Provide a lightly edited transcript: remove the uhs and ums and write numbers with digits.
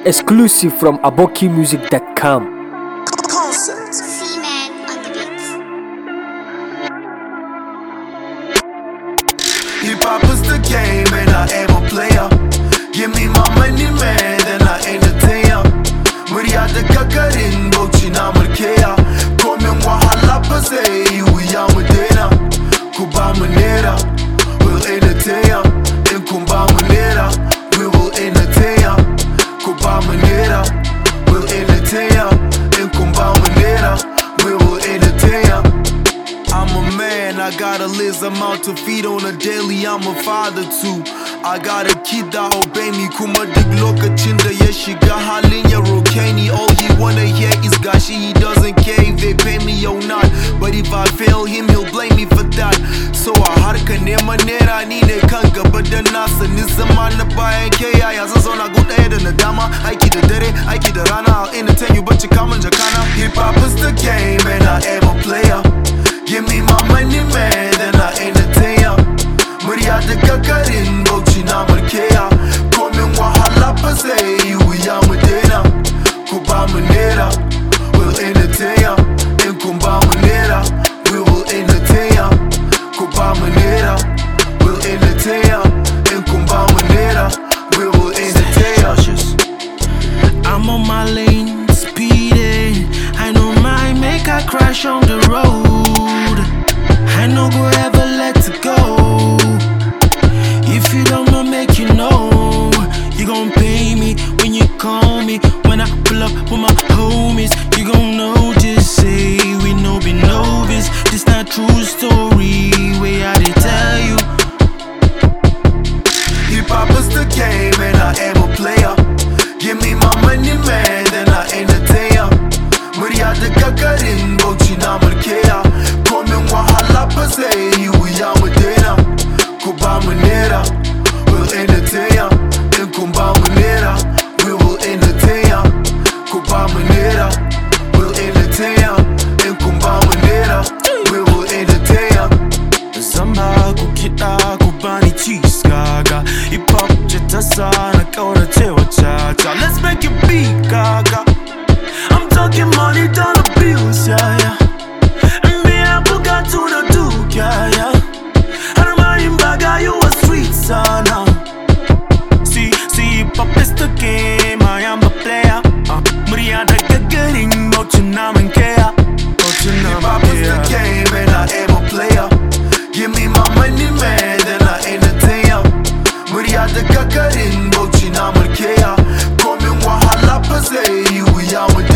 Exclusive from abokimusic.com. Concept. C-Man on the beat. Hip hop is the game and I am a player. Give me my money, man, then I entertain ya. Murya da kakarin bauchi na mulkeya. Komin wahala ba zai yi wuya mu daina. Ku ba mu naira, we'll entertain ya. In kun ba mu naira, we will entertain ya. Ku ba mu naira, we'll entertain ya. In kun ba mu naira, we will entertain ya. I'm a man, I got a Liz, I'm out to feed on a daily, I'm a father too. I got a kid that obey me, kuma duk lokacin da ya shiga halin ya roke ni. All he wanna hear is gashi, he doesn't care if they pay me or not. But if I fail him, he'll blame me for that. So a harka neman naira ni ne kan gaba da nasa. Ni zama na bayan ke yaya zan zauna gu ɗaya da nadama. Aiki da dare, aiki da rana, I'll entertain you, but you kamun jakana. Hip hop is the game and I am a player. Give me my money, man, then I entertain ya. Murya da kakarin bauchi na mulkeya. Komin wahala ba zai yi wuya mu daina. Ku ba mu naira, we'll entertain ya. In kun ba mu naira, we will entertain ya. Ku ba mu naira, we'll entertain ya. In kun ba mu naira, we will entertain ya. I'm on my lane, speeding. I know mine make I crash on the road. I no go ever let it go. If you don't know, make you know. You gon' pay me when you call me. When I pull up with my homies, you gon' know, just say we no be novice. This not true story, way I did tell you. Hip hop is the game and I am a player. Give me my money, man, then I entertain ya. Murya da kakarin bauchi na mulkeya. Komin wahala ba zai yi wuya mu daina. Ku ba mu naira, we'll entertain ya. In kun ba mu naira, we will entertain ya. Ku ba mu naira, we'll entertain ya. In kun ba mu naira, we will entertain ya. Zamba ku kiɗa ku bani cheese gaga. Hip hop ce ta sa na ƙaurace wa caca. Let's make it beat gaga. I'm talking money, dollar bills, yeah, yeah. And me I forgot to the Duke, yeah, yeah. And my baga, you a sweet son, See, hip hop is the game, I am a player. Murya da gagarin bauchi na mulkeya. Hip hop is the game and I am a player. Give me my money, man, then I entertain ya. Murya da kakarin bauchi na mulkeya. Komin wahala ba zai yi wuya mu